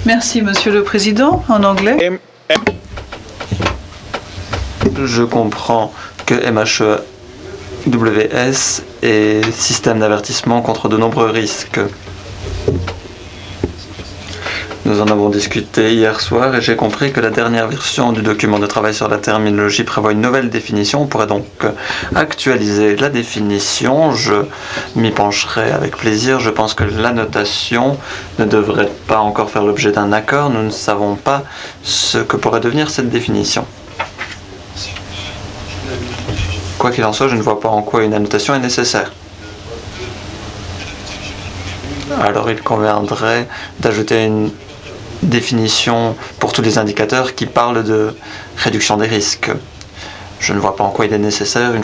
Merci, Monsieur le Président, en anglais. Je comprends que MHEWS est système d'avertissement contre de nombreux risques. Nous en avons discuté hier soir et j'ai compris que la dernière version du document de travail sur la terminologie prévoit une nouvelle définition. On pourrait donc actualiser la définition. Je m'y pencherai avec plaisir. Je pense que l'annotation ne devrait pas encore faire l'objet d'un accord. Nous ne savons pas ce que pourrait devenir cette définition. Quoi qu'il en soit, je ne vois pas en quoi une annotation est nécessaire. Alors il conviendrait d'ajouter une définition pour tous les indicateurs qui parlent de réduction des risques. Je ne vois pas en quoi il est nécessaire